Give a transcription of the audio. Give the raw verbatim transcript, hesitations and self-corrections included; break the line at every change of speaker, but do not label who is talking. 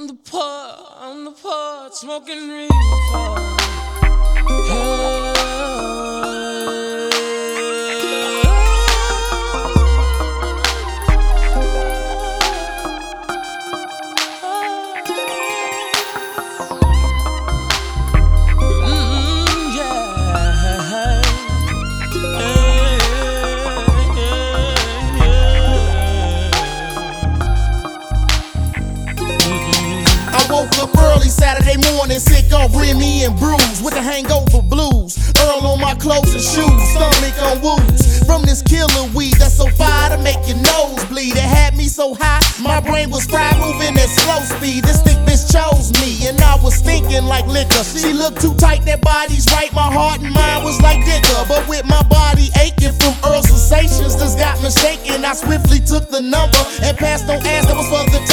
On the porch, on the porch, smoking reefer. Yeah.
Woke up early Saturday morning, sick on Remy and bruise, with the hangover blues. Earl on my clothes and shoes, stomach on woos. From this killer weed that's so fire to make your nose bleed. It had me so high, my brain was fried, moving at slow speed. This thick bitch chose me, and I was thinking like liquor. She looked too tight, that body's right. My heart and mind was like Digger, but with my body aching from Earl's sensations, this got me shaking. I swiftly took the number and passed on ass that was for the